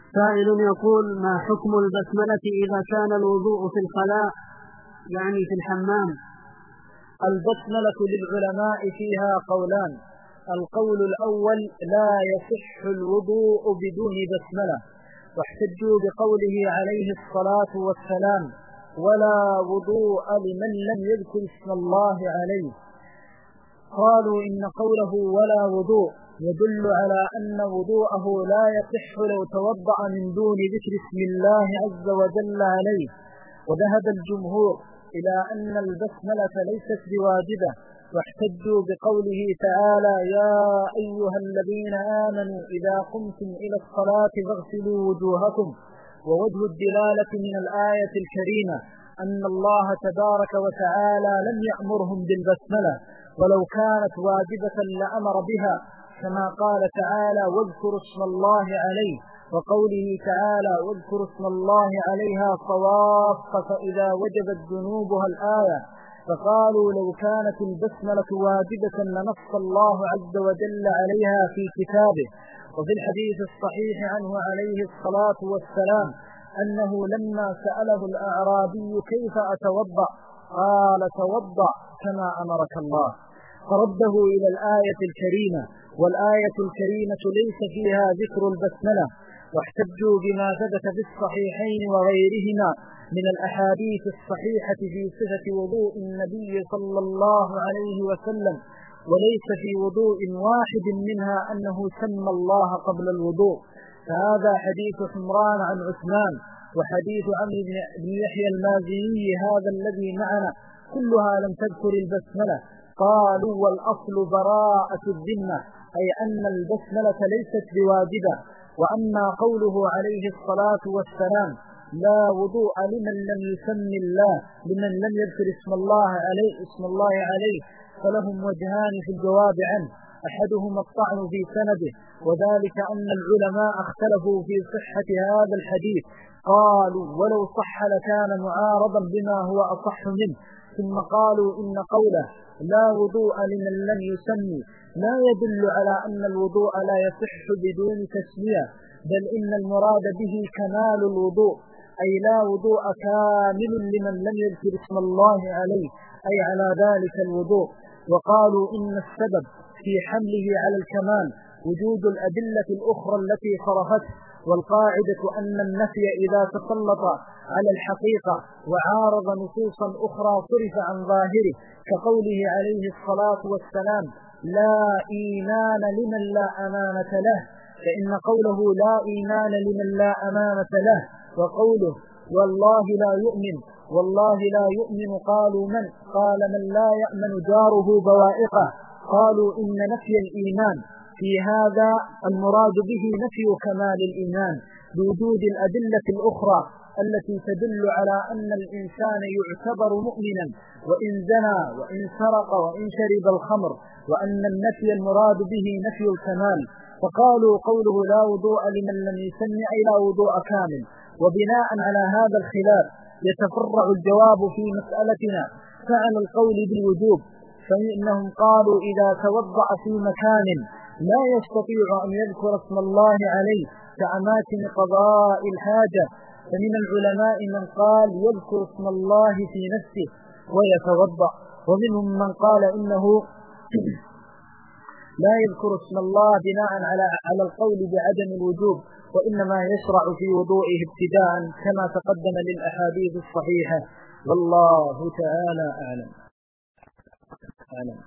سائل يقول: ما حكم البسملة إذا كان الوضوء في الخلاء، يعني في الحمام؟ البسملة للعلماء فيها قولان. القول الأول: لا يصح الوضوء بدون بسملة، واحتجوا بقوله عليه الصلاة والسلام: ولا وضوء لمن لم يذكر اسم الله عليه. قالوا إن قوله ولا وضوء يدل على أن وضوءه لا يصح لو توضأ من دون ذكر اسم الله عز وجل عليه. وذهب الجمهور إلى أن البسملة ليست بواجبة، واحتجوا بقوله تعالى: يا أيها الذين آمنوا إذا قمتم إلى الصلاة فاغسلوا وجوهكم. ووجه الدلالة من الآية الكريمة أن الله تبارك وتعالى لم يأمرهم بالبسملة، ولو كانت واجبة لأمر بها، كما قال تعالى: واذكروا اسم الله عليه، وقوله تعالى: واذكروا اسم الله عليها صواف فإذا وجبت ذنوبها الآية. فقالوا لو كانت البسملة واجبة لنص الله عز وجل عليها في كتابه. وفي الحديث الصحيح عنه عليه الصلاة والسلام أنه لما سأله الأعرابي: كيف أتوضأ؟ قال: توضأ كما أمرك الله. فرده إلى الآية الكريمة، والآية الكريمة ليس فيها ذكر البسملة. واحتجوا بما ثبت في الصحيحين وغيرهما من الأحاديث الصحيحة في صفة وضوء النبي صلى الله عليه وسلم، وليس في وضوء واحد منها أنه سمى الله قبل الوضوء. فهذا حديث حمران عن عثمان، وحديث عمرو بن يحيى المازني هذا الذي معنا كلها لم تذكر البسملة. قالوا: والأصل براءة الذمة، أي أن البسملة ليست بواجبة. وأما قوله عليه الصلاة والسلام: لا وضوء لمن لم يسم الله، لمن لم يذكر اسم الله عليه، فلهم وجهان في الجواب عنه: أحدهما الطعن في سنده، وذلك أن العلماء اختلفوا في صحة هذا الحديث. قالوا: ولو صح لكان معارضا بما هو أصح منه. ثم قالوا: إن قوله لا وضوء لمن لم يسمي لا يدل على أن الوضوء لا يصح بدون تسمية، بل إن المراد به كمال الوضوء، أي لا وضوء كامل لمن لم يذكر اسم الله عليه، أي على ذلك الوضوء. وقالوا: إن السبب في حمله على الكمال وجود الأدلة الأخرى التي صرفته، والقاعدة أن النفي إذا تسلط على الحقيقة وعارض نصوصا أخرى صرف عن ظاهره، كقوله عليه الصلاة والسلام: لا إيمان لمن لا أمانة له، فإن قوله لا إيمان لمن لا أمانة له وقوله والله لا يؤمن قالوا: من؟ قال: من لا يأمن جاره بوائقه. قالوا: إن نفي الإيمان في هذا المراد به نفي كمال الإيمان بوجود الأدلة الأخرى التي تدل على أن الإنسان يعتبر مؤمنا وإن زنى وإن سرق وإن شرب الخمر، وأن النفي المراد به نفي الكمال. فقالوا: قوله لا وضوء لمن لم يسمي أي لا وضوء كامل. وبناء على هذا الخلاف يتفرع الجواب في مسألتنا فعن القول بالوجوب، فإنهم قالوا: إذا توضأ في مكان لا يستطيع أن يذكر اسم الله عليه كأماكن قضاء الحاجة، فمن العلماء من قال يذكر اسم الله في نفسه ويتوضأ، ومنهم من قال إنه لا يذكر اسم الله بناء على القول بعدم الوجوب، وإنما يشرع في وضوئه ابتداء كما تقدم للأحاديث الصحيحة. والله تعالى أعلم.